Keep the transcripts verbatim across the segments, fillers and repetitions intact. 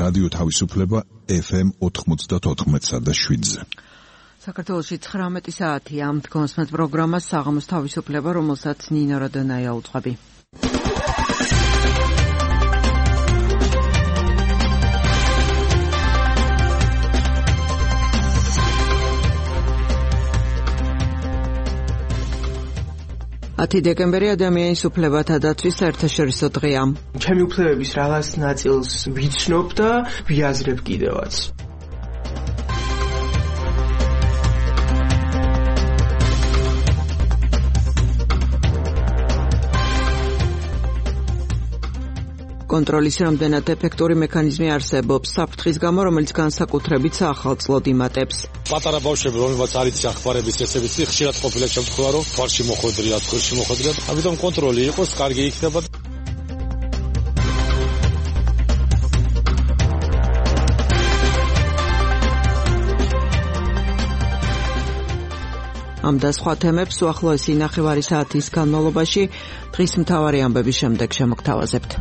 რადიო თავისუფლება ეფ ემ ოთხმოცდაოთხ და შვიდზე. საქართველოში ცხრამეტი საათია ამ დგომსმეთ პროგრამას საღამოს თავისუფლება, რომელსაც ნინო როდონაია უძღვები. ათი დეკემბერი ადამიანის უფლებათა დაცვის საერთაშორისო დღეა. ჩემი უფლებების რაღაც ნაწილს ვიცნობ და ვიაზრებ კიდევაც. კონტროლის რამდენად ეფექტური მექანიზმი არსებობს საფრთხის გამო, რომელიც განსაკუთრებით საახალწლოდ იმატებს. პატარა ბავშვები, რომელსაც არ იცის ახბარების წესებიც, ხშირად ყოფილა შემთხვევა, რომ ფარში მოხვედრია, ცხვირში მოხვედრია. ამიტომ კონტროლი იყოს, კარგი იქნება. ამ და სხვა თემებს უახლოესი ნახევარი საათის განმავლობაში დღის მთავარი ამბების შემდეგ შემოგთავაზებთ.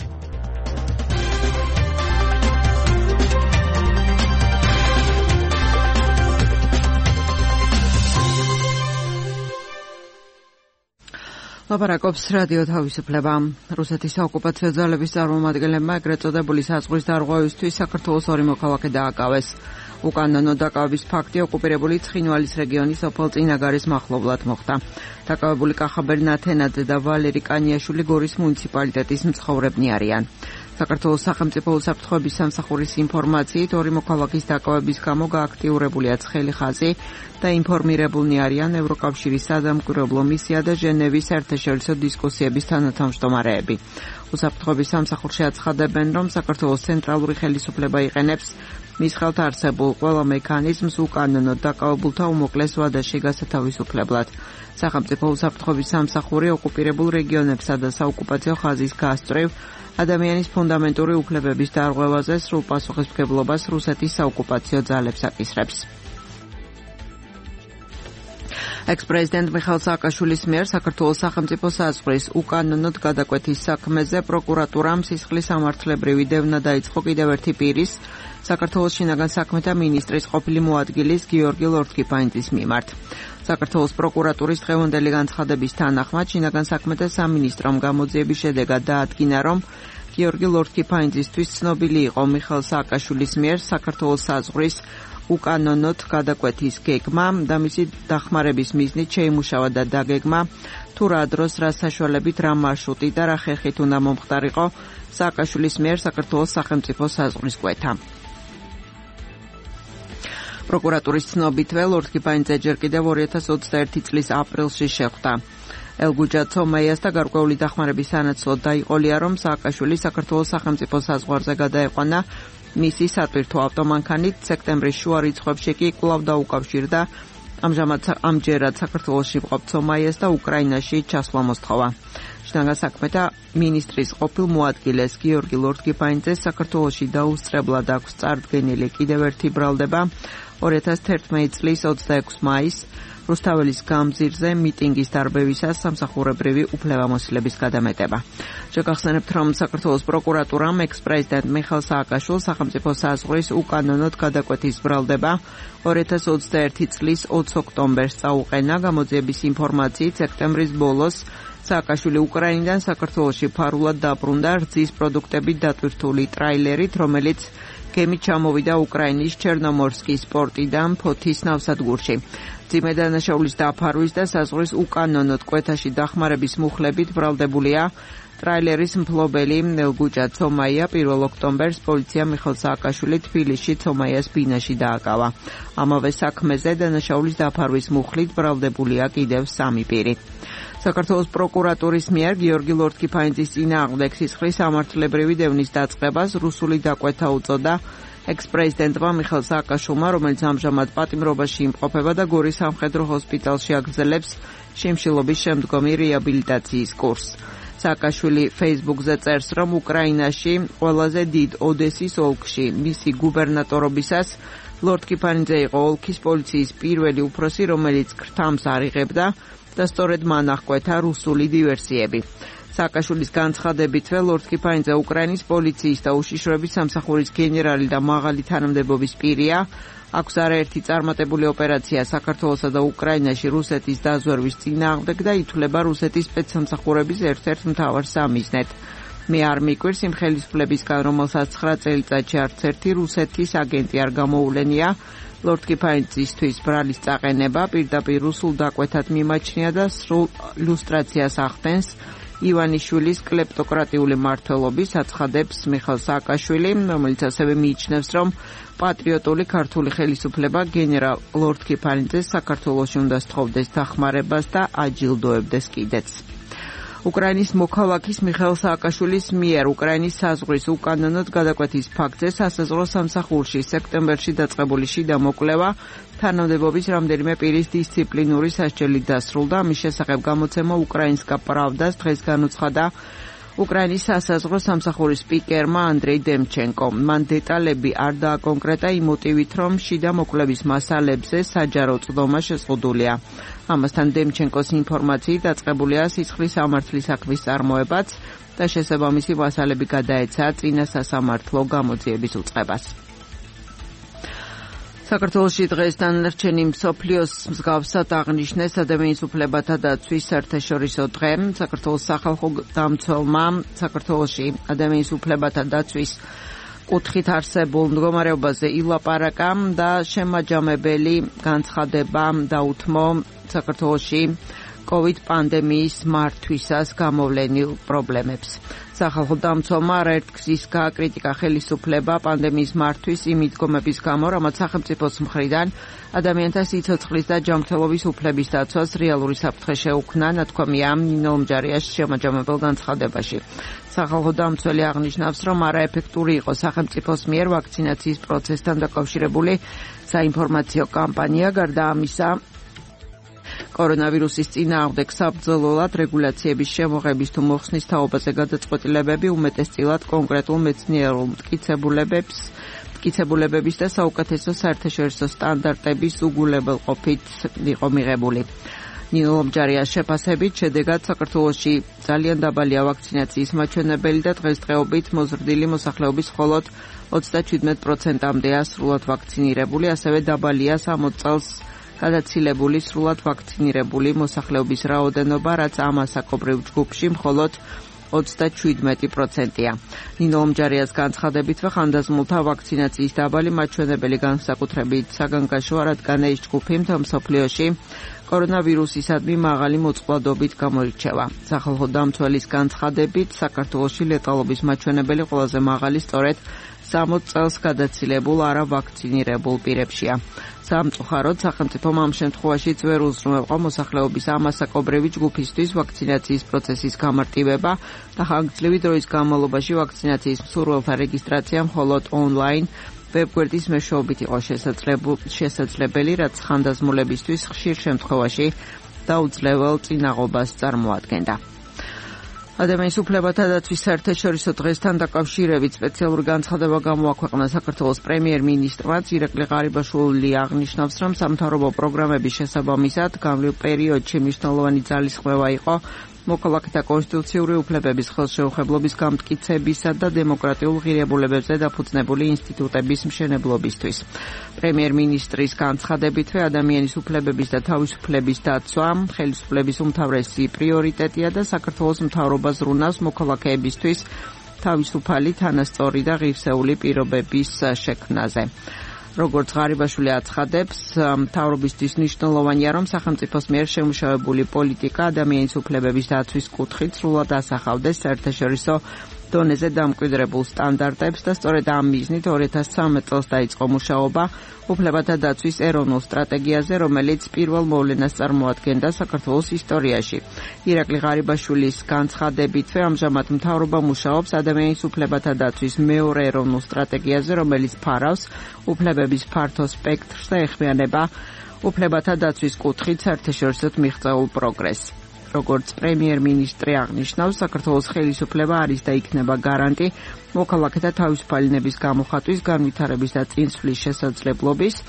ლაპარაკობს რადიო თავისუფლება. რუსეთის საოკუპაციო ძალების წარმომადგენლებმა ეგრეთ წოდებული საზღვრის დარღვევისთვის საქართველოს ორი მოქალაქე დააკავეს. უკანონო დაკავების ფაქტი ოკუპირებული ცხინვალის რეგიონის ოფელ წინაგარის მახლობლად მოხდა. დაკავებული კახაბერ ნათენაძე და ვალერი კანიაშვილი გორის მუნიციპალიტეტის მცხოვრებნი არიან. საქართველოს სახელმწიფო უსაფრთხოების სამსახურის ინფორმაციით ორი მოქალაქის დაკავების გამო გააქტიურებულია ცხელი ხაზი და ინფორმირებულნი არიან ევროკავშირის სადამკვირვებლო მისია და ჟენევის საერთაშორისო დისკუსიების თანათავმჯდომარეები. უსაფრთხოების სამსახურში აცხადებენ, რომ საქართველოს ცენტრალური ხელისუფლება იყენებს მის ხელთ არსებულ ყველა მექანიზმს უკანონო დაკავებულთა უმოკლეს ვადაში გასათავისუფლებლად. სახელმწიფო უსაფრთხოების სამსახური ოკუპირებულ რეგიონებსა და საოკუპაციო ხაზის გასწვრივ ადამიანის ფუნდამენტური უფლებების დარღვევაზე სრულ პასუხისმგებლობას რუსეთის საოკუპაციო ძალებს აკისრებს. ექს-პრეზიდენტ მიხაილ სააკაშვილის მიერ საქართველოს სახელმწიფო საზღვრის უკანონოდ გადაკვეთის საქმეზე პროკურატურამ სისხლის სამართლებრივი დევნა დაიწყო კიდევ ერთი პირის, საქართველოს შინაგან საქმეთა მინისტრის ყოფილი მოადგილის გიორგი ლორთქიფანიძის მიმართ. საქართველოს პროკურატურის დღევანდელი განცხადების თანახმად შინაგან საქმეთა სამინისტრომ გამოძიების შედეგად დაადგინა, რომ გიორგი ლორთქიფანიძისთვის ცნობილი იყო მიხაილ სააკაშვილის მიერ საქართველოს საზღვრის უკანონოდ გადაკვეთის გეგმა და მისი დახმარების მიზნით შეიმუშავა და დაგეგმა თუ რა დროს რა საშუალებით რა მარშრუტი და რა ხერხით უნდა მომხდარიყო სააკაშვილის მიერ საქართველოს სახელმწიფო საზღვრის კვეთა. პროკურატურის ცნობითვე ლორთქიფანიძე ჯერ კიდევ ორი ათას ოცდაერთი წლის აპრილში შეხვდა. ელგუჯა ცომაიას და გარკვეული დახმარების სანაცვლოდ დაიყოლია, რომ სააკაშვილი საქართველოს სახელმწიფო საზღვარზე გადაეყვანა მისი სატვირთო ავტომანქანით. სექტემბრის შუა რიცხვებში კი კვლავ დაუკავშირდა ამჟამად ამჯერად საქართველოში მყოფ ცომაიას და უკრაინაში ჩასვლა მოსთხოვა. შინაგან საქმეთა მინისტრის ყოფილ მოადგილეს გიორგი ლორთქიფანიძეს საქართველოში დაუსწრებლად აქვს წარდგენილი კიდევ ერთი ბრალდება ორი ათას თერთმეტი წლის ოცდაექვსი მაისს რუსთაველის გამზირზე მიტინგის დარბევისას სამსახურებრივი უფლებამოსილების გადამეტება. შეგახსენებთ, რომ საქართველოს პროკურატურამ ექს-პრეზიდენტ მიხაილ სააკაშვილს სახელმწიფო საზღვრის უკანონოდ გადაკვეთის ბრალდება ორი ათას ოცდაერთი წლის ოცი ოქტომბერს წაუყენა. გამოძიების ინფორმაციით სექტემბრის ბოლოს სააკაშვილი უკრაინიდან საქართველოში ფარულად დაბრუნდა რძის პროდუქტებით დატვირთული ტრაილერით, რომელიც გემით ჩამოვიდა უკრაინის ჩერნომორსკის პორტიდან ფოთის ნავსადგურში. მძიმე დანაშაულის დაფარვის და საზღვრის უკანონოდ კვეთაში დახმარების მუხლებით ბრალდებულია ტრაილერის მფლობელი ელგუჯა ცომაია. პირველ ოქტომბერს პოლიცია მიხაილ სააკაშვილი თბილისში ცომაიას ბინაში დააკავა. ამავე საქმეზე დანაშაულის დაფარვის მუხლით ბრალდებულია კიდევ სამი პირი. საქართველოს პროკურატურის მიერ გიორგი ლორთქიფანიძის წინააღმდეგ სისხლის სამართლებრივი დევნის დაწყებას რუსული დაკვეთა უწოდა ექს-პრეზიდენტმა მიხაილ სააკაშვილმა, რომელიც ამჟამად პატიმრობაში იმყოფება და გორის სამხედრო ჰოსპიტალში აგრძელებს შიმშილობის შემდგომი რეაბილიტაციის კურსს. სააკაშვილი ფეისბუქზე წერს, რომ უკრაინაში ყველაზე დიდ ოდესის ოლქში მისი გუბერნატორობისას ლორთქიფანიძე იყო ოლქის პოლიციის პირველი უფროსი, რომელიც ქრთამს არ იღებდა და სწორედ მან აღკვეთა რუსული დივერსიები. სააკაშვილის განცხადებითვე ლორდ კიფაინძე უკრაინის პოლიციის და უშიშროების სამსახურის გენერალი და მაღალი თანამდებობის პირია. აქვს არაერთი წარმატებული ოპერაცია საქართველოსა და უკრაინაში რუსეთის დაზვერვის წინააღმდეგ და ითვლება რუსეთის სპეცსამსახურების ერთ-ერთ მთავარ სამიზნედ. მე არ მიკვირს იმ ხელისუფლებისგან, რომელსაც ცხრა წელიწადში არც ერთი რუსეთის აგენტი არ გამოულენია. ლორდ კიფაინძისთვის ბრალის წაყენება პირდაპირ რუსულ დაკვეთად მიმაჩნია და სრულ ლუსტრაციას ახდენს ივანიშვილის კლეპტოკრატიული მმართველობის, აცხადებს მიხეილ სააკაშვილი, რომელიც ასევე მიიჩნევს, რომ პატრიოტული ქართული ხელისუფლება გენერალ ლორდ კიფაინძეს საქართველოში უნდა სთხოვდეს დახმარებას და აჯილდოებდეს კიდეც. უკრაინის მოქალაქის მიხეილ სააკაშვილის მიერ უკრაინის საზღვრის უკანონოდ გადაკვეთის ფაქტზე სასაზღვრო სამსახურში სექტემბერში დაწყებული შიდა მოკვლევა თანამდებობის რამდენიმე პირის დისციპლინური სასჯელით დასრულდა. ამის შესახებ გამოცემა უკრაინსკა პრავდას დღეს განუცხადა უკრაინის სასაზღვრო სამსახურის სპიკერმა ანდრეი დემჩენკომ. მან დეტალები არ დააკონკრეტა იმ მოტივით, რომ შიდა მოკვლევის მასალებზე საჯარო წვდომა შეზღუდულია. ამასთან დემჩენკოს ინფორმაციით დაწყებულია სიცხლის სამართლის საქმის წარმოებაც და შესაბამისი მასალები გადაეცა წინა სასამართლო გამოძიების უწყებას. საქართველოში დღეს დანარჩენი მსოფლიოს მსგავსად აღნიშნეს ადამიანის უფლებათა დაცვის საერთაშორისო დღე. საქართველოს სახალხო დამცველმა საქართველოში ადამიანის უფლებათა დაცვის კუთხით არსებულ მდგომარეობაზე ილაპარაკა და შემაჯამებელი განცხადება დაუთმო საქართველოში COVID პანდემიის მართვისას გამოვლენილ პრობლემებს. სახალხო დამცველმა არაერთ გზის გააკრიტიკა ხელისუფლება პანდემიის მართვის იმ მიდგომების გამო, რამაც სახელმწიფოს მხრიდან ადამიანთა სიცოცხლის და ჯანმრთელობის უფლების დაცვას რეალური საფრთხე შეუქმნა, ნათქვამია ნინო ლომჯარიას შემაჯამებელ განცხადებაში. სახალხო დამცველი აღნიშნავს, რომ არაეფექტური იყო სახელმწიფოს მიერ ვაქცინაციის პროცესთან დაკავშირებული საინფორმაციო კამპანია. გარდა ამისა, კორონავირუსის წინააღმდეგ საბრძოლველად რეგულაციების შემოღების თუ მოხსნის თაობაზე გადაწყვეტილებები უმეტესწილად კონკრეტულ მეცნიერულ მტკიცებულებებს, მტკიცებულებების და საუკეთესო საერთაშორისო სტანდარტების უგულებელყოფით იყო მიღებული. ნინო ლომჯარიას შეფასებით, შედეგად საქართველოში ძალიან დაბალია ვაქცინაციის მაჩვენებელი და დღესდღეობით მოზრდილი მოსახლეობის მხოლოდ ოცდაჩვიდმეტ პროცენტამდეა სრულად ვაქცინირებული, ასევე დაბალია სამოც წელს გადაცილებული სრულად ვაქცინირებული მოსახლეობის რაოდენობა, რაც ამ ასაკობრივ ჯგუფში მხოლოდ ოცდაჩვიდმეტი პროცენტია. ნინო ლომჯარიას განცხადებითვე ხანდაზმულთა ვაქცინაციის დაბალი მაჩვენებელი განსაკუთრებით საგანგაშოა, რადგან ეს ჯგუფი მთელ მსოფლიოში კორონავირუსისადმი მაღალი მოწყვლადობით გამოირჩევა. სახალხო დამცველის განცხადებით, საქართველოში ლეტალობის მაჩვენებელი ყველაზე მაღალი სწორედ სამოც წელს გადაცილებულ არავაქცინირებულ პირებშია. სამწუხაროდ, სახელმწიფომ ამ შემთხვევაშიც ვერ უზრუნველყო მოსახლეობის ამასაკობრივი ჯგუფისთვის ვაქცინაციის პროცესის გამარტივება და ხანგრძლივი დროის განმავლობაში ვაქცინაციის მსურველთა რეგისტრაცია მხოლოდ ონლაინ ვებგვერდის მეშვეობით იყო შესაძლებელი, რაც ხანდაზმულებისთვის ხშირ შემთხვევაში დაუძლებელ წინაღობას წარმოადგენდა. ადამიანის უფლებათა დაცვის საერთაშორისო დღესთან დაკავშირებით სპეციალური განცხადება გამოაქვეყნა საქართველოს პრემიერ-მინისტრმა. ირაკლი ღარიბაშვილი აღნიშნავს, რომ სამთავრობო პროგრამების შესაბამისად გამრავლ პერიოდში მნიშვნელოვანი ძალისხმევა იყო მოქალაქეთა კონსტიტუციური უფლებების ხელშეუხებლობის გამტკიცებისა და დემოკრატიულ ღირებულებებზე დაფუძნებული ინსტიტუტების მშენებლობისთვის. პრემიერ-მინისტრის განცხადებითვე ადამიანის უფლებების და თავისუფლების დაცვა ხელისუფლების უმთავრესი პრიორიტეტია და საქართველოს მთავრობა ზრუნავს მოქალაქეებისთვის თავისუფალი, თანასწორი და ღირსეული პირობების შექმნაზე. როგორც ღარიბაშვილი აცხადებს, მთავრობისთვის მნიშვნელოვანია, რომ სახელმწიფოს მიერ შემუშავებული პოლიტიკა ადამიანის უფლებების დაცვის კუთხით სრულად ასახავდეს საერთაშორისო დონეზე დამკვიდრებულ სტანდარტებს და სწორედ ამ მიზნით ორი ათას ცხრამეტ წელს დაიწყო მუშაობა უფლებათა დაცვის ეროვნულ სტრატეგიაზე, რომელიც პირველ მოვლენას წარმოადგენდა საქართველოს ისტორიაში. ირაკლი ღარიბაშვილის განცხადებითვე, ამჟამად მთავრობა მუშაობს ადამიანის უფლებათა დაცვის მეორე ეროვნულ სტრატეგიაზე, რომელიც ფარავს უფლებების ფართო სპექტრს და ეხმიანება უფლებათა დაცვის კუთხით საერთაშორისოდ მიღწეულ პროგრესს. როგორც პრემიერ-მინისტრი აღნიშნავს, საქართველოს ხელისუფლება არის და იქნება გარანტი მოქალაქეთა თავისუფალინების გამოხატვის, განვითარების და წინსვლის შესაძლებლობის.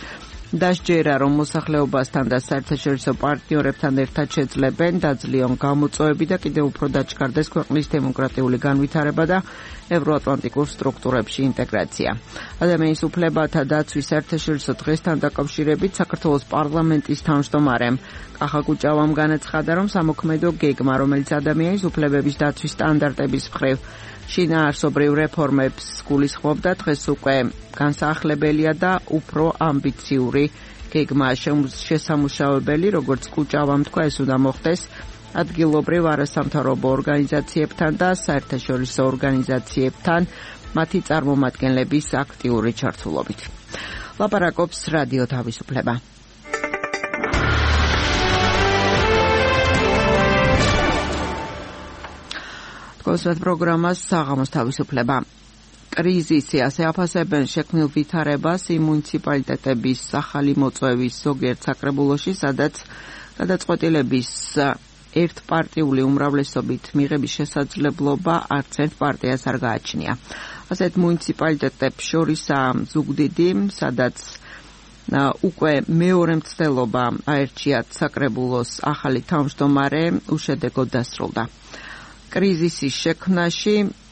დასჯერა, რომ მოსახლეობასთან და საერთაშორისო პარტნიორებთან ერთად შეძლებენ დაძლიონ გამოწვევები და კიდევ უფრო დაჩქარდეს ქვეყნის დემოკრატიული განვითარება და ევროატლანტიკურ სტრუქტურებში ინტეგრაცია. ადამიანის უფლებათა დაცვის საერთაშორისო დღესთან დაკავშირებით საქართველოს პარლამენტის თავმჯდომარემ კახა კუჭავამ განაცხადა, რომ სამოქმედო გეგმა, რომელიც ადამიანის უფლებების დაცვის სტანდარტების მხრივ შინაარსობრივ რეფორმებს გულისხმობდა, დღეს უკვე განსაახლებელია და უფრო ამბიციური გეგმაა შესამუშავებელი, როგორც კუჭავამ თქვა, ეს უნდა მოხდეს ადგილობრივ არასამთავრობო ორგანიზაციებთან და საერთაშორისო ორგანიზაციებთან მათი წარმომადგენლების აქტიური ჩართულობით. ლაპარაკობს რადიო თავისუფლება. კონსერტ პროგრამას საღამოს თავისუფლება. კრიზისი ასე აფასებენ შექმნილ ვითარებას იმ მუნიციპალიტეტების ახალი მოწვევის ზოგიერთ საკრებულოში, სადაც გადაწყვეტილების ერთპარტიული უმრავლესობით მიღების შესაძლებლობა არც ერთ პარტიას არ გააჩნია. ასეთ მუნიციპალიტეტებს შორისაა ზუგდიდი, სადაც უკვე მეორე მცდელობა აერჩიათ საკრებულოს ახალი თავმჯდომარე, უშედეგოდ დასრულდა. კრიზისის შექმნაში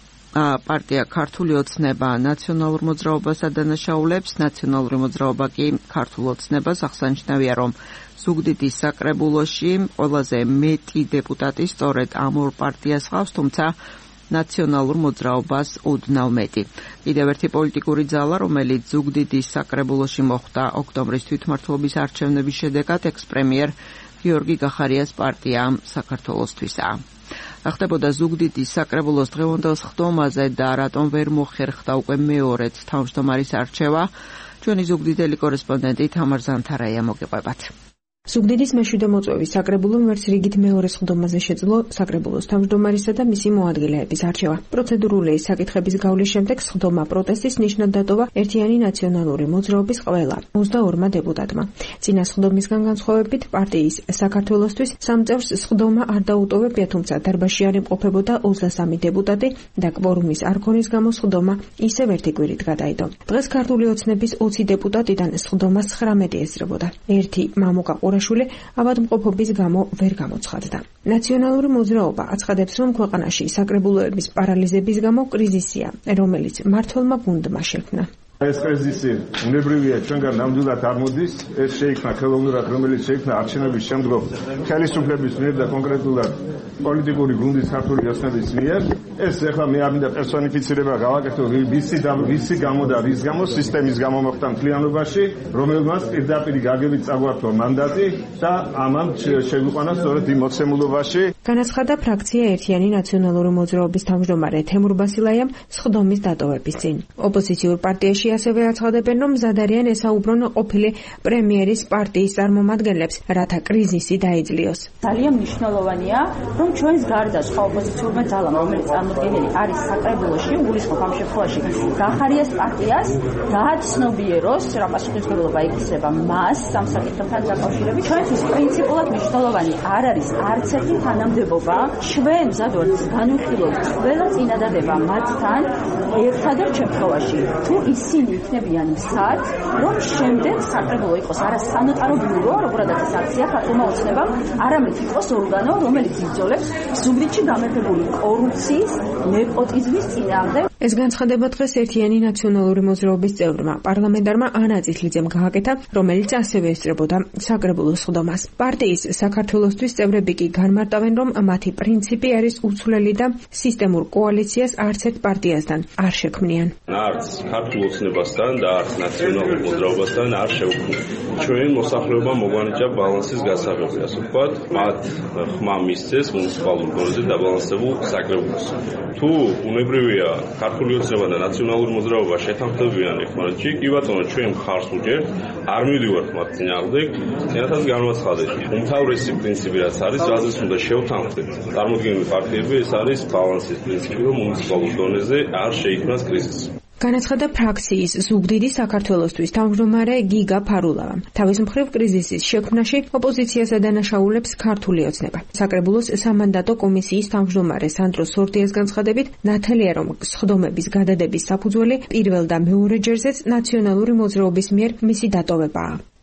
პარტია ქართული ოცნება ნაციონალურ მოძრაობას ადანაშაულებს, ნაციონალური მოძრაობა კი ქართულ ოცნებას. აღსანიშნავია, რომ ზუგდიდის საკრებულოში ყველაზე მეტი დეპუტატი სწორედ ამ ორ პარტიას ჰყავს, თუმცა ნაციონალურ მოძრაობას ოდნავ მეტი. კიდევ ერთი პოლიტიკური ძალა, რომელიც ზუგდიდის საკრებულოში მოხვდა ოქტომბრის თვითმმართველობის არჩევნების შედეგად, ექს-პრემიერ გიორგი გახარიას პარტია საქართველოსთვისაა. ხდებოდა ზუგდიდის საკრებულოს დღევანდელ სხდომაზე და რატომ ვერ მოხერხდა უკვე მეორედ თავმჯდომარის არჩევა, ჩვენი ზუგდიდელი კორესპონდენტი თამარ ზანთარაია მოგეყვებათ. ზუგდიდის მეშვიდე მოწვევის საკრებულომ ვერც რიგით მეორე სხდომაზე შეძლო საკრებულოს თავმჯდომარისა და მისი მოადგილეების არჩევა. პროცედურული საკითხების გავლის შემდეგ სხდომა პროტესტის ნიშნად დატოვა ერთიანი ნაციონალური მოძრაობის ყველა ოცდაორმა დეპუტატმა. წინა სხდომისგან განსხვავებით პარტიის საქართველოსთვის სამ წევრს სხდომა არ დაუტოვებია, თუმცა დარბაზში არ იმყოფებოდა ოცდასამი დეპუტატი და კვორუმის არ ქონის გამო სხდომა ისევ ერთი კვირით გადაიდო. დღეს ქართული ოცნების ოცი დეპუტატიდან სხდომას ცხრამეტი ესწრებოდა. ერთი მამუკა ავადმყოფობის გამო ვერ გამოცხადდა. ნაციონალური მოძრაობა აცხადებს, რომ ქვეყანაში საკრებულოების პარალიზების გამო კრიზისია, რომელიც მმართველმა გუნდმა შექმნა. ეს კრიზისი უნებრივია ჩვენგან ნამდვილად არ მოდის, ეს შეიქმნა ხელოვნურად, რომელიც შეიქმნა არჩევნების შემდგომ ხელისუფლების მიერ და კონკრეტულად პოლიტიკური გუნდის ქართული ოცნების მიერ. ეს ახლა მე არ მინდა პერსონიფიცირება გავაკეთო, ვისი და ვისი გამო და რის გამო სისტემის გამო მოხდა მთლიანობაში, რომელმაც პირდაპირ გაგებით წაგვართვა მანდატი და ამან შეგვიყვანა სწორედ იმ მოცემულობაში. განაცხადა ფრაქცია ერთიანი ნაციონალური მოძრაობის თავმჯდომარე თემურ ბასილაიამ სხდომის დატოვების წინ. ოპოზიციურ პარტიაში ასევე აცხადებენ, რომ მზად არიან ესაუბრონ ყოფილი პრემიერის პარტიის წარმომადგენლებს, რათა კრიზისი დაეძლიოს. ძალიან მნიშვნელოვანია, რომ ჩვენს გარდა სხვა ოპოზიციურმა ძალამ, რომელიც წარმოდგენილი არის საკრებულოში, უგულისხმობ ამ შემთხვევაში გახარიას პარტიას, დააცნობიეროს, რა პასუხისმგებლობა ეკისრება მას ამ საკითხთან დაკავშირებით. ჩვენთვის პრინციპულად მნიშვნელოვანი არ არის არც ერთი თანამდებობა. ჩვენ მზად ვართ განვიხილოთ ყველა წინადადება მათთან ერთადერთ შემთხვევაში. თუ ისინი იქნებიან მზად, რომ შემდეგ საკრებულო იყოს არა სანოტარო ბიურო, როგორადაც ეს აქცია ქართულმა ოცნებამ, არამედ იყოს ორგანო, რომელიც იბრძოლებს ზუგდიდში გამეფებული კორუფციის, ნეპოტიზმის წინააღმდეგ. ეს განცხადება დღეს ერთიანი ნაციონალური მოძრაობის წევრმა პარლამენტარმა ანა წითლიძემ გააკეთა, რომელიც ასევე ესწრებოდა საკრებულოს სხდომას. პარტიის საქართველოსთვის წევრები კი განმარტავენ, რომ მათი პრინციპი არის უცვლელი და სისტემურ კოალიციას არც ერთ პარტიასთან არ შექმნიან. არც ქართულ ოცნებასთან და არც ნაციონალურ მოძრაობასთან არ შევქმნით. ჩვენ მოსახლეობა მოგვანიჭა ბალანსის გასაღები, ასე ვთქვათ, მათ ხმა მისცეს მუნიციპალურ დონეზე დაბალანსებულ საკრებულოს. თუ უნებრივია ქართული ოცნება და ნაციონალური მოძრაობა შეთანხმდებიან ერთმანეთში, კი ბატონო, ჩვენ მხარს უჭერთ, არ მივიდივართ მათ წინააღმდეგ, ენათაც განვაცხადეთ. უმთავრესი პრინციპი რაც არის, რაზეც უნდა შევთანხმდეთ წარმოდგენილი პარტიები, ეს არის ბალანსის პრინციპი, რომ მუნიციპალურ დონეზე არ შეიქმნას კრიზისი. განაცხადა ფრაქციის ზუგდიდის საქართველოსთვის თავმჯდომარე გიგა ფარულავა. თავის მხრივ კრიზისის შექმნაში ოპოზიციას ადანაშაულებს ქართული ოცნება. საკრებულოს სამანდატო კომისიის თავმჯდომარე სანდრო სორდიას განცხადებით, ნათელია, რომ სხდომების გადადების საფუძველი პირველ და მეორე ჯერზეც ნაციონალური მოძრაობის მიერ მისი დატოვებაა.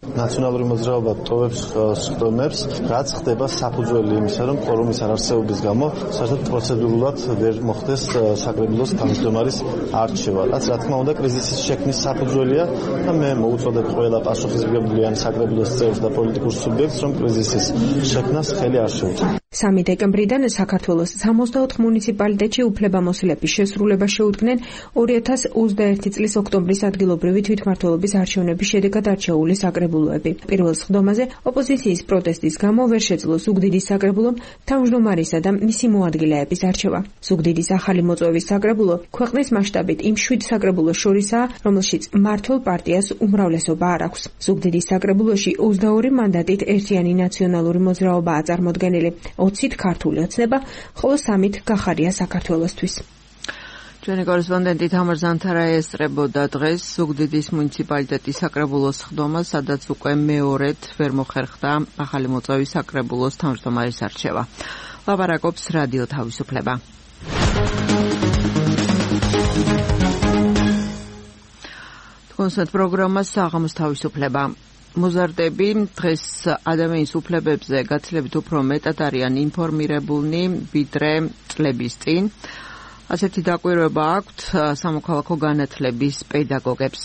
ნაციონალური მოძრაობა ტოვებს სხდომებს, რაც ხდება საფუძველი იმისა, რომ კვორუმის არარსეობის გამო საერთოდ პროცედურულად ვერ მოხდეს საკრებულოს თავმჯდომარის არჩევა. რაც რა თქმა უნდა კრიზისის შექმნის საფუძველია და მე მოუწოდებ ყველა პასუხისმგებლიან საკრებულოს წევრს და პოლიტიკურ სუბიექტს, რომ კრიზისის შექმნას ხელი არ შეუწყო. სამი დეკემბრიდან საქართველოს სამოცდაოთხ მუნიციპალიტეტში უფლებამოსილების შესრულება შეუდგნენ ორი ათას ოცდაერთი წლის ოქტომბრის ადგილობრივი თვითმმართველობის არჩევნების შედეგად არჩეული საკრებულოები. პირველ სხდომაზე ოპოზიციის პროტესტის გამო ვერ შეძლო ზუგდიდის საკრებულომ თავმჯდომარისა და მისი მოადგილეების არჩევა. ზუგდიდის ახალი მოწვევის საკრებულო ქვეყნის მასშტაბით იმ შვიდ საკრებულოს შორისაა, რომელშიც მმართველ პარტიას უმრავლესობა არ აქვს. ზუგდიდის საკრებულოში ოცდაორი მანდატით ერთიანი ნაციონალური მოძრაობაა წარმოდგენილი. ოცით ქართული ოცნება, ხოლო სამით გახარია საქართველოსთვის. ჩვენი კორესპონდენტი თამარ ზანთარა ესწრებოდა დღეს ზუგდიდის მუნიციპალიტეტის საკრებულოს სხდომა, სადაც უკვე მეორედ ვერ მოხერხდა ახალი მოწვევის საკრებულოს თავმჯდომარის არჩევა. ლაპარაკობს რადიო თავისუფლება. კონსერტ პროგრამა საღამოს თავისუფლება. მოზარდები დღეს ადამიანის უფლებებზე გაცილებით უფრო მეტად არიან ინფორმირებულნი ვიდრე წლების წინ. ასეთი დაკვირვება აქვთ სამოქალაქო განათლების პედაგოგებს.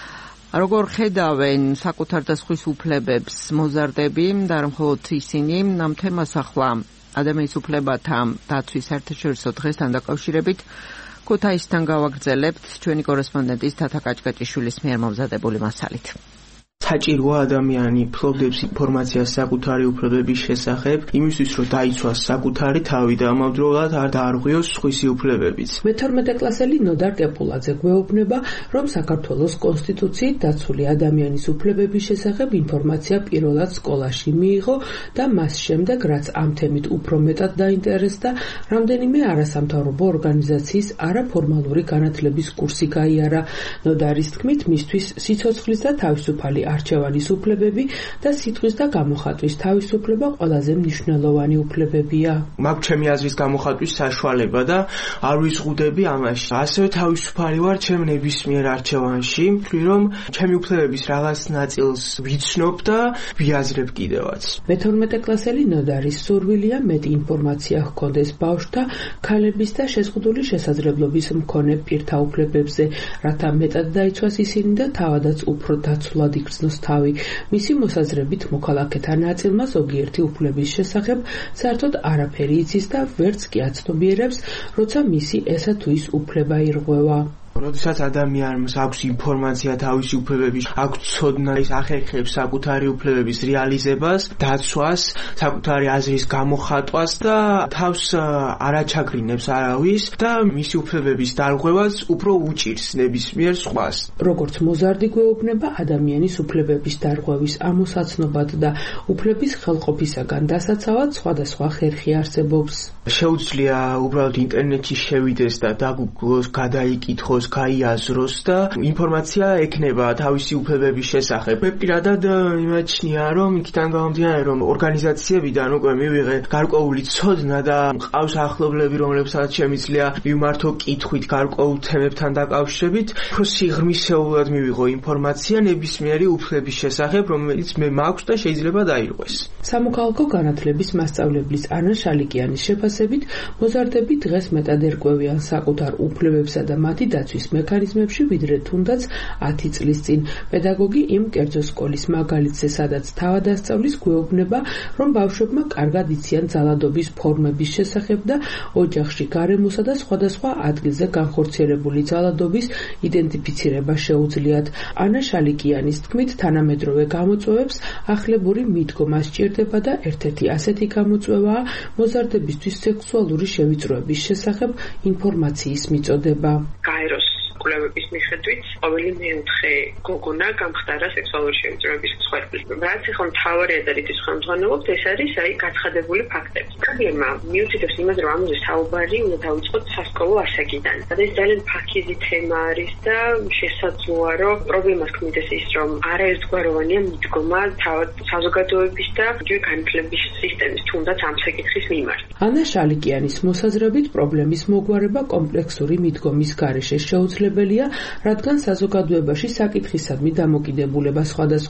როგორ ხედავენ საკუთარ და სხვის უფლებებს მოზარდები და არ მხოლოდ ისინი, ამ თემას ახლა ადამიანის უფლებათა დაცვის საერთაშორისო დღესთან დაკავშირებით ქუთაისთან გავაგრძელებთ ჩვენი კორესპონდენტის თათა კაჭკაჭიშვილის მიერ მომზადებული მასალით. საჭიროა ადამიანი ფლობდებს ინფორმაციას საკუთარი უფლებების შესახებ, იმისთვის რომ დაიცვას საკუთარი თავი და ამავდროულად არ დაარღვიოს სხვისი უფლებებიც. მეთორმეტე კლასელი ნოდარ კეპულაძე გვეუბნება, რომ საქართველოს კონსტიტუციით დაცული ადამიანის უფლებების შესახებ ინფორმაცია პირველად სკოლაში მიიღო და მას შემდეგ, რაც ამ თემით უფრო მეტად დაინტერესდა, რამდენიმე არასამთავრობო ორგანიზაციის არაფორმალური განათლების კურსი გაიარა. ნოდარის თქმით, მისთვის სიცოცხლის და თავისუფალი არჩევანის უფლებები და სიტყვის და გამოხატვის თავისუფლება ყველაზე მნიშვნელოვანი უფლებებია. მაქვს ჩემი აზრის გამოხატვის საშუალება და არ ვიზღუდები ამაში. ასევე თავისუფალი ვარ ჩემ ნებისმიერ არჩევანში, ვთვლი რომ ჩემი უფლებების რაღაც ნაწილს ვიცნობ და ვიაზრებ კიდევაც. მეთორმეტე კლასელი ნოდარის სურვილია მეტი ინფორმაცია ჰქონდეს ბავშვთა, ქალების და შეზღუდული შესაძლებლობის მქონე პირთა უფლებებზე, რათა მეტად დაიცვას ისინი და თავადაც უფრო დაცულად იქცნოს თავი. მისი მოსაზრებით მოქალაქეთა ნაწილმა ზოგიერთი უფლების შესახებ საერთოდ არაფერი იცის და ვერც კი აცნობიერებს, როცა მისი ესა თუ ის უფლება ირღვევა. როდესაც ადამიანს აქვს ინფორმაცია თავისი უფლებების, აქვს ცოდნა, ის ახერხებს საკუთარი უფლებების რეალიზებას, დაცვას, საკუთარი აზრის გამოხატვას და თავს არ აჩაგრინებს არავის და მისი უფლებების დარღვევას უფრო უჭირს ნებისმიერ სხვას. როგორც მოზარდი გვეუბნება, ადამიანის უფლებების დარღვევის ამოსაცნობად და უფლების ხელყოფისაგან დასაცავად სხვადასხვა ხერხი არსებობს. შეუძლია უბრალოდ ინტერნეტში შევიდეს და დაგუგლოს, გადაიკითხოს, გაიაზროს და ინფორმაცია ექნება თავისი უფლებების შესახებ. მე პირადად იმაჩნია, რომ იქიდან გამომდინარე, რომ ორგანიზაციებიდან უკვე მივიღე გარკვეული ცოდნა და მყავს ახლობლები, რომლებსაც შემიძლია მიმართო კითხვით გარკვეულ თემებთან დაკავშირებით, უფრო სიღრმისეულად მივიღო ინფორმაცია ნებისმიერი უფლების შესახებ, რომელიც მე მაქვს და შეიძლება დაირღვეს. სამოქალაქო განათლების მასწავლებლის ანა შალიკიანის შეფასებით, მოზარდები დღეს მეტად ერკვევიან საკუთარ უფლებებსა და მათი დაცვის მექანიზმებში, ვიდრე თუნდაც ათი წლის წინ. პედაგოგი იმ კერძო სკოლის მაგალითზე, სადაც თავადასწავლის გვეუბნება, რომ ბავშვებმა კარგად იციან ძალადობის ფორმების შესახებ და ოჯახში, გარემოსა და სხვადასხვა ადგილზე განხორციელებული ძალადობის იდენტიფიცირება შეუძლიათ. ანა შალიკიანის თქმით, თანამედროვე გამოწვევებს ახლებური მიდგომა სჭირდება და ერთ-ერთი ასეთი გამოწვევაა მოზარდებისთვის სექსუალური შევიწროების შესახებ ინფორმაციის მიწოდება. გაეროს კვლევების მიხედვით, ყოველი მეოთხე გოგონა გამხდარა სექსუალური შევიწროების მსხვერპლი. რაც ახლა მთავარი ადარითის ხელმძღვანელობს, ეს არის აი გაცხადებული ფაქტები. პრობლემა მიუთითებს იმაზე, რომ ამაზე საუბარი უნდა დავიწყოთ სასკოლო ასაკიდან. და ეს ძალიან ფაქიზი თემა არის და შესაძლოა, რომ პრობლემას ქმნიდეს ის, რომ არაერთგვაროვანია მიდგომა თავად საზოგადოების და იგივე განათლების სისტემის, თუნდაც ამ საკითხის მიმართ. ანა შალიკიანის მოსაზრებით, პრობლემის მოგვარება კომპლექსური მიდგომის გარეშე შეუძლებელია, რადგან საზოგადოებაში საკითხისადმი დამოკიდებულება სხვადასხვაგვარია.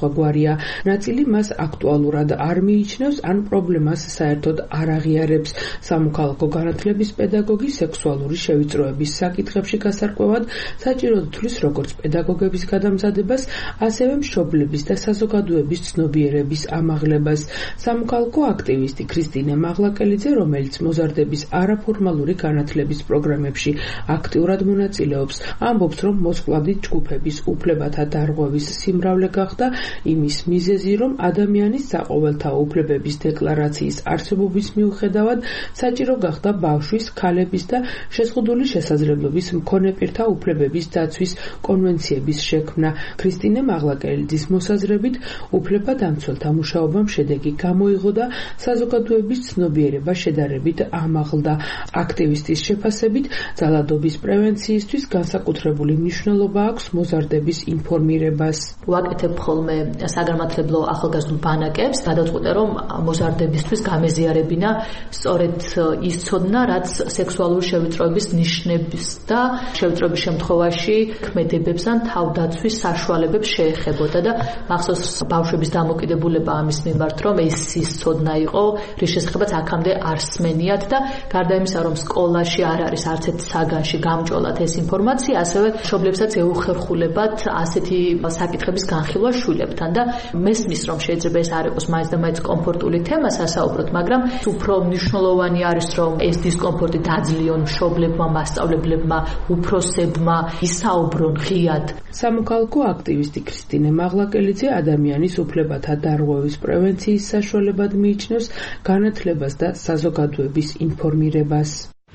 ინფორმაცია. ნაწილი მას აქტუალურად არ მიიჩნევს ან პრობლემას საერთოდ არ აღიარებს. სამოქალაქო განათლების პედაგოგი სექსუალური შევიწროების საკითხებში გასარკვევად საჭიროდ თვლის როგორც პედაგოგების გადამზადებას, ასევე მშობლების და საზოგადოების ცნობიერების ამაღლებას. სამოქალაქო აქტივისტი ქრისტინე მაღლაკელიძე, რომელიც მოზარდების არაფორმალური განათლების პროგრამებში აქტიურად მონაწილეობს, ამბობს, რომ მოსყვლადი ჯგუფების უფლებათა დარღვევის სიმრავლე გახდა იმის მიზეზი, რომ ადამიანის საყოველთაო უფლებების დეკლარაციის არსებობის მიუხედავად საჭირო გახდა ბავშვის, ქალების და შეზღუდული შესაძლებლობის მქონე პირთა უფლებების დაცვის კონვენციების შექმნა. ქრისტინე მაღლაკელიძის მოსაზრებით, უფლებადამცველთა მუშაობამ შედეგი გამოიღო და საზოგადოების ცნობიერება შედარებით ამაღლდა. აქტივისტის შეფასებით, ძალადობის პრევენციისთვის განსაკუთრებული მნიშვნელობა აქვს მოზარდების ინფორმირებას. ვაკეთებ ხოლმე საგანმანათლებლო ახალგაზრდულ ბანაკებს, გადავწყვიტე, რომ მოზარდებისთვის გამეზიარებინა სწორედ ის ცოდნა, რაც სექსუალური შევიწროების ნიშნებს და შევიწროების შემთხვევაში ქმედებებს ან თავდაცვის საშუალებებს შეეხებოდა და მახსოვს ბავშვების დამოკიდებულება ამის მიმართ, რომ ეს ის ცოდნა იყო, რის შესახებაც აქამდე არ სმენიათ და გარდა იმისა, რომ სკოლაში არ არის არც ერთ საგანში გამჭოლად ეს ინფორმაცია, ასევე მშობლებსაც ეუხერხულებათ ასეთი საკითხების განხილვა შვილებთან და მესმის, რომ შეიძლება ეს არ იყოს მაინც და მაინც კომფორტული თემა სასაუბროთ, მაგრამ უფრო მნიშვნელოვანი არის, რომ ეს დისკომფორტი დაძლიონ მშობლებმა, მასწავლებლებმა, უფროსებმა, ისაუბრონ ღიად. სამოქალაქო აქტივისტი ქრისტინე მაღლაკელიძე ადამიანის უფლებათა დარღვევის პრევენციის საშუალებად მიიჩნევს განათლებას და საზოგადოების ინფორმირებას.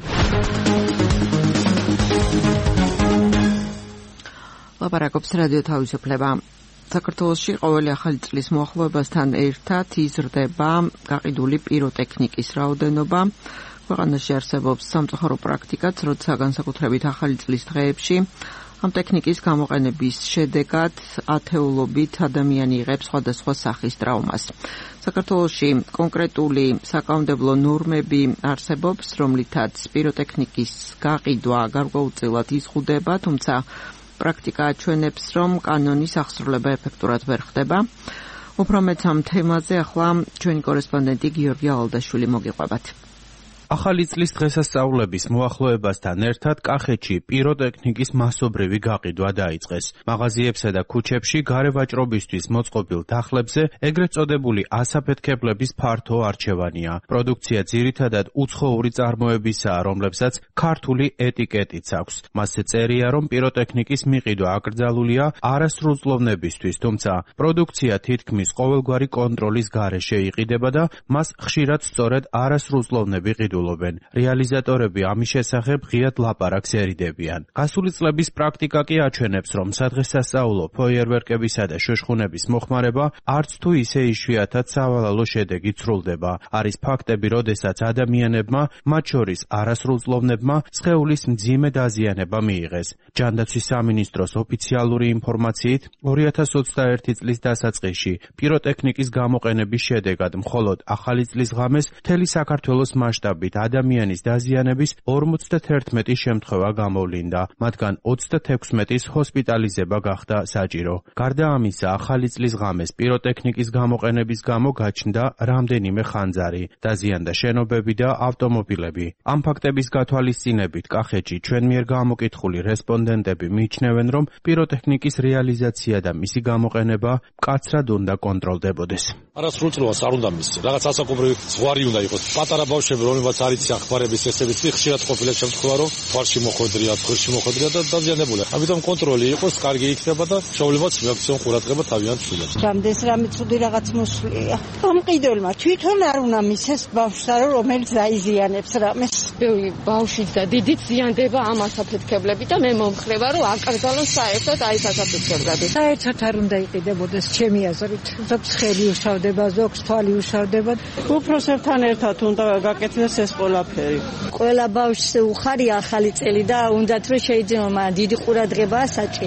ლაპარაკობს რადიო თავისუფლება. საქართველოში ყოველი ახალი წლის მოახლოებასთან ერთად იზრდება გაყიდული პიროტექნიკის რაოდენობა. ქვეყანაში არსებობს სამწუხარო პრაქტიკაც, როცა განსაკუთრებით ახალი წლის დღეებში ამ ტექნიკის გამოყენების შედეგად ათეულობით ადამიანი იღებს სხვადასხვა სახის ტრავმას. საქართველოში კონკრეტული საკანონმდებლო ნორმები არსებობს, რომლითაც პიროტექნიკის გაყიდვა გარკვეულწილად იზღუდება, თუმცა პრაქტიკა აჩვენებს, რომ კანონის აღსრულება ეფექტურად ვერ ხდება. უფრო მეც ამ თემაზე ახლა ჩვენი კორესპონდენტი გიორგი ალდაშვილი მოგიყვებათ. ახალი წლის დღესასწაულების მოახლოებასთან ერთად კახეთში პიროტექნიკის მასობრივი გაყიდვა დაიწყეს. მაღაზიებსა და ქუჩებში გარე ვაჭრობისთვის მოწყობილ დახლებზე ეგრეთ წოდებული ასაფეთქებლების ფართო არჩევანია. პროდუქცია ძირითადად უცხოური წარმოებისაა, რომლებსაც ქართული ეტიკეტიც აქვს. მასზე წერია, რომ პიროტექნიკის მიყიდვა აკრძალულია არასრულწლოვნებისთვის, თუმცა პროდუქცია თითქმის ყოველგვარი კონტროლის გარეშე იყიდება და მას ხშირად სწორედ არასრულწლოვნები ყიდულობენ. რეალიზატორები ამის შესახებ ღიად ლაპარაკს ერიდებიან. გასული წლების პრაქტიკა კი აჩვენებს, რომ სადღესასწაულო ფოიერვერკებისა და შუშხუნების მოხმარება არც თუ ისე იშვიათად სავალალო შედეგით სრულდება. არის ფაქტები, როდესაც ადამიანებმა, მათ შორის არასრულწლოვნებმა, სხეულის მძიმე დაზიანება მიიღეს. ჯანდაცვის სამინისტროს ოფიციალური ინფორმაციით, ორი ათას ოცდაერთი წლის დასაწყისში პიროტექნიკის გამოყენების შედეგად მხოლოდ ახალი წლის ღამეს მთელი საქართველოს მასშტაბით ადამიანის დაზიანების ორმოცდათერთმეტი შემთხვევა გამოვლინდა, მათგან ოცდათექვსმეტის ჰოსპიტალიზება გახდა საჭირო. გარდა ამისა, ახალი წლის ღამეს პიროტექნიკის გამოყენების გამო გაჩნდა რამდენიმე ხანძარი, დაზიანდა შენობები და ავტომობილები. ამ ფაქტების გათვალისწინებით კახეთში ჩვენ მიერ გამოკითხული რესპონდენტები მიიჩნევენ, რომ პიროტექნიკის რეალიზაცია და მისი გამოყენება მკაცრად უნდა კონტროლდებოდეს. არასრულწლოვანს არ უნდა მისცენ. რაღაც ასაკობრივი ზღვარი უნდა იყოს. პატარა ბავშვები, რომელსაც არის ახბარების წესებით, ხშირად ყოფილა შემთხვევა, რომ თვალში მოხვედრია, თხრში მოხვედრია და დაზიანებულია. ამიტომ კონტროლი იყოს, კარგი იქნება და მშობლებაც მიაქციონ ყურადღება თავიანთ შვილებს. რამდენს რამე ცუდი რაღაც მოსვლია. ამ ყიდველმა თვითონ არ უნდა მისცეს ბავშვს, რომელიც დაიზიანებს რამეს. ბევრი ბავშვიც და დიდიც ზიანდება ამ ასაფეთქებლებით და მე მომხრება, რომ აკრძალოს საერთოდ აი ეს ასაფეთქებლები. საერთოდ არ უნდა იყიდებოდეს ჩემი აზრით. ზოგს ხელი უშავდება, ზოგს თვალი უშავდება. უფროსებთან ერთად უნდა გაკეთდეს ეს ყველაფერი. ყველა ბავშვს უხარია ახალი წელი და უნდათ რომ შეიძლება დიდი ყურადღებაა საჭირო.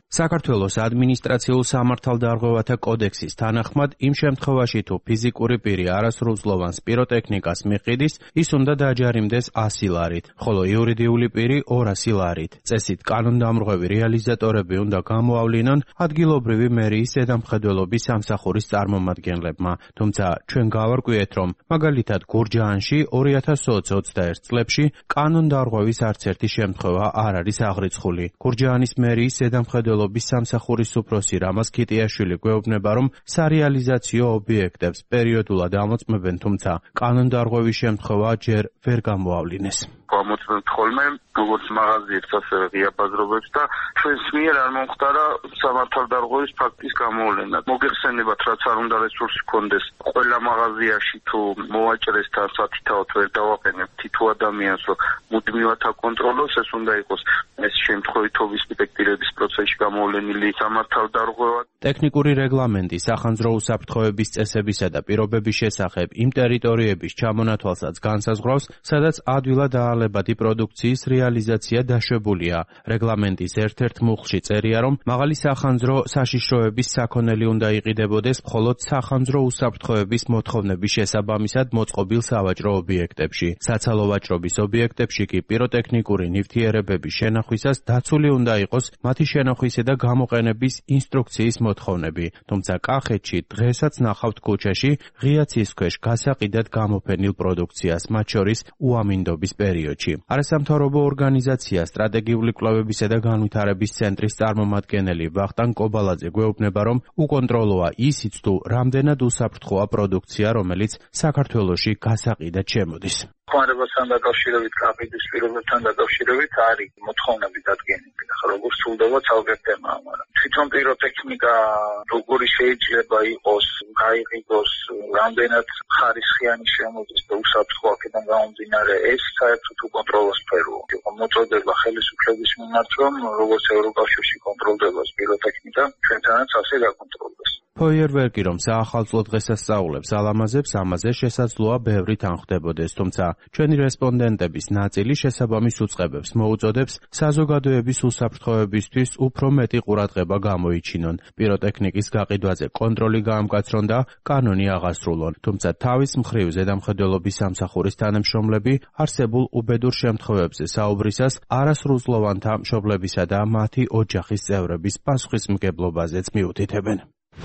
საქართველოს ადმინისტრაციულ სამართალდარღვევათა კოდექსის თანახმად, იმ შემთხვევაში თუ ფიზიკური პირი არასრულწლოვანს პიროტექნიკას მიყიდის, ის უნდა დაჯარიმდეს ასი ლარით, ხოლო იურიდიული პირი ორასი ლარით. წესით კანონდამრღვევი რეალიზატორები უნდა გამოავლინონ ადგილობრივი მერიის ზედამხედველობის სამსახურის წარმომადგენლებმა, თუმცა ჩვენ გავარკვიეთ, რომ მაგალითად გურჯაანში ორი ათას ოცდაერთ წლებში კანონდარღვევის არც ერთი შემთხვევა არ არის აღრიცხული. გურჯაანის მერიის ზედამხედველობის სამსახურის უფროსი რამაზ ქიტიაშვილი გვეუბნება, რომ სარეალიზაციო ობიექტებს პერიოდულად ამოწმებენ, თუმცა კანონდარღვევის შემთხვევა ჯერ ვერ გამოავლინეს. ამოწმებთ ხოლმე როგორც მაღაზიებს, ასევე ღია ბაზრობებს და ჩვენს მიერ არ მომხდარა სამართალდარღვევის ფაქტის გამოვლენა. მოგეხსენებათ, რაც არ უნდა რესურსი გქონდეს ყველა მაღაზიაში თუ მოვაჭრესთან სათითაოდ ვერ დავაყენებთ თითო ადამიანს, რომ მუდმივად აკონტროლოს, ეს უნდა იყოს ეს შემთხვევითობის სპექტირების პროცესში გამოვლენილი სამართალდარღვევა. ტექნიკური რეგლამენტი სახანძრო უსაფრთხოების წესებისა და პირობების შესახებ იმ ტერიტორიების ჩამონათვალსაც განსაზღვრავს, სადაც ადვილად აალებადი პროდუქციის რეალიზაცია დაშვებულია. რეგლამენტის ერთ-ერთ მუხლში წერია, რომ მაღალი სახანძრო საშიშროების საქონელი უნდა იყიდებოდეს მხოლოდ სახანძრო უსაფრთხოების მოთხოვნების შესაბამისად მოწყობილ სავაჭრო ობიექტებში. საცალო ვაჭრობის ობიექტებში კი პიროტექნიკური ნივთიერებების შენახვისას დაცული უნდა იყოს მათი შენახვისა და გამოყენების ინსტრუქციის მოთხოვნები. თუმცა კახეთში დღესაც ნახავთ ქუჩაში ღია ცის ქვეშ გასაყიდად გამოფენილ პროდუქციას, მათ შორის უამინდობის პერიოდში. არასამთავრობო ორგანიზაცია სტრატეგიული კვლევებისა და განვითარების ცენტრის წარმომადგენელი ვახტანგ კობალაძე გვეუბნება, რომ უკონტროლოა ისიც თუ რამდენად უსაფრთხოა პროდუქცია, რომელიც საქართველოში გასაყიდად შემოდის. ხმარებასთან დაკავშირებით, კაფედის პირობებთან დაკავშირებით არის მოთხოვნები დადგენილი. ახლა როგორ სრულდება ცალკე თემაა, მაგრამ თვითონ პიროტექნიკა როგორი შეიძლება იყოს, გაიყიდოს, რამდენად ხარისხიანი შემოდის და უსაფრთხო აქედან გამომდინარე, ეს საერთოდ უკონტროლო სფეროა. იყო მოწოდება ხელისუფლების მიმართ, რომ როგორც ევროკავშირში კონტროლდება პიროტექნიკა, ჩვენთანაც ასე გაკონტროლდეს. ფოიერვერკი, რომ საახალწლო დღესასწაულებს ალამაზებს, ამაზე შესაძლოა ბევრი თანხმდებოდეს, თუმცა ჩვენი რესპონდენტების ნაწილი შესაბამის უწყებებს მოუწოდებს საზოგადოების უსაფრთხოებისთვის უფრო მეტი ყურადღება გამოიჩინონ, პიროტექნიკის გაყიდვაზე კონტროლი გაამკაცრონ და კანონი აღასრულონ. თუმცა თავის მხრივ ზედამხედველობის სამსახურის თანამშრომლები არსებულ უბედურ შემთხვევებზე საუბრისას არასრულწლოვანთა მშობლებისა და მათი ოჯახის წევრების პასუხისმგებლობაზეც მიუთითებენ.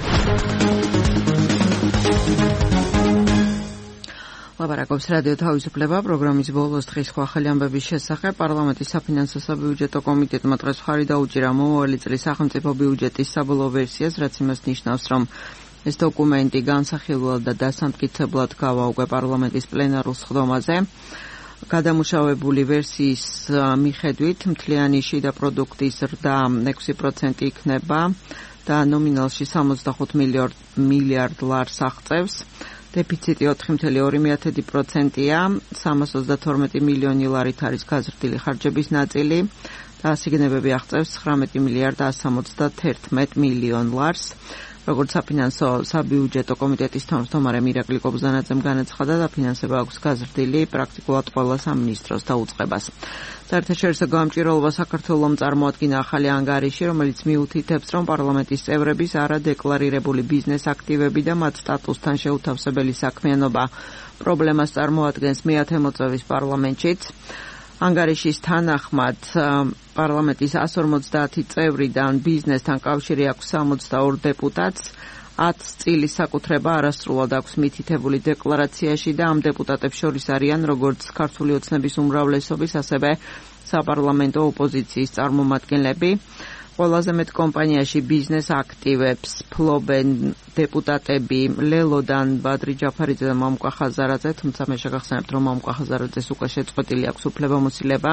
ლაპარაკობს რადიო თავისუფლება პროგრამის ბოლოს დღის ხვალ ამბების შესახებ. პარლამენტის საფინანსო საბიუჯეტო კომიტეტმა დღეს მხარი დაუჭირა მომავალი წლის სახელმწიფო ბიუჯეტის საბოლოო ვერსიას, რაც იმას ნიშნავს, რომ ეს დოკუმენტი განსახილველად და დასამტკიცებლად გავა უკვე პარლამენტის პლენარულ სხდომაზე. გადამუშავებული ვერსიის მიხედვით მთლიანი შიდა პროდუქტის ზრდა ექვსი პროცენტი იქნება და ნომინალში სამოცდახუთ მილიარდ ლარს აღწევს. დეფიციტი ოთხი წუთი ორი პროცენტია, სამას ოცდათორმეტი მილიონი ლარით არის გაზრდილი ხარჯების ნაწილი და სიგნებები აღწევს ცხრამეტი მილიარდ ასი სამოცდათერთმეტ მილიონ ლარს. როგორც საფინანსო საბიუჯეტო კომიტეტის თავმჯდომარე მირაკლი კობზანაძემ განაცხადა, დაფინანსება აქვს გაზრდილი პრაქტიკულად ყველა სამინისტროს დაუწყებას. საერთაშორისო გამჭვირვალობა საქართველომ წარმოადგინა ახალი ანგარიში, რომელიც მიუთითებს, რომ პარლამენტის წევრების არადეკლარირებული ბიზნეს აქტივები და მათ სტატუსთან შეუთავსებელი საქმიანობა პრობლემას წარმოადგენს მეათე მოწვევის პარლამენტშიც. ანგარიშის თანახმად პარლამენტის εκατს ორმოცდაათი წევრიდან ბიზნესთან კავშირი აქვს სამოცდაორ დეპუტატს, ათს წილის საკუთრება არასრულად აქვს მითითებული დეკლარაციაში და ამ დეპუტატებს შორის არიან როგორც ქართული ოცნების უმრავლესობის, ასევე საპარლამენტო ოპოზიციის წარმომადგენლები. ყველაზე მეტ კომპანიაში ბიზნეს აქტივებს ფლობენ დეპუტატები ლელოდან ბადრი ჯაფარიძე და მამუკა ხაზარაძე, თუმცა მე შეგახსენებთ, რომ მამუკა ხაზარაძეს უკვე შეწყვეტილი აქვს უფლებამოსილება.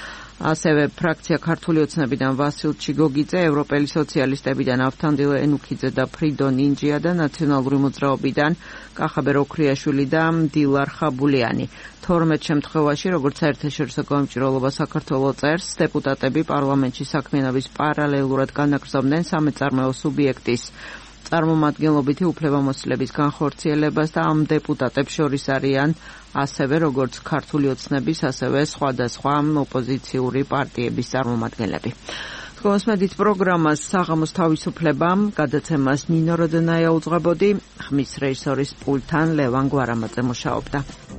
ასევე ფრაქცია ქართული ოცნებიდან ვასილ ჩიგოგიძე, ევროპელი სოციალისტებიდან ავთანდილ ენუქიძე და ფრიდონ ინჯია და ნაციონალური მოძრაობიდან კახაბერ ოქრიაშვილი და დილარ ხაბულიანი. თორმეტ შემთხვევაში, როგორც საერთაშორისო გამჭვირვალობა საქართველოს წერს, დეპუტატები პარლამენტში საქმიანობის პარალელურად განაგრძობდნენ სამეწარმეო სუბიექტის წარმომადგენლობითი უფლებამოსილების განხორციელებას და ამ დეპუტატებს შორის არიან ასევე როგორც ქართული ოცნების, ასევე სხვადასხვა ოპოზიციური პარტიების წარმომადგენლები. გოსმედით პროგრამას საღამოს თავისუფლებამ გადაცემას ნინო როდენაია უძღვებოდი, ხმის რეჟისორის პულტთან ლევან გვარამაძე მუშაობდა.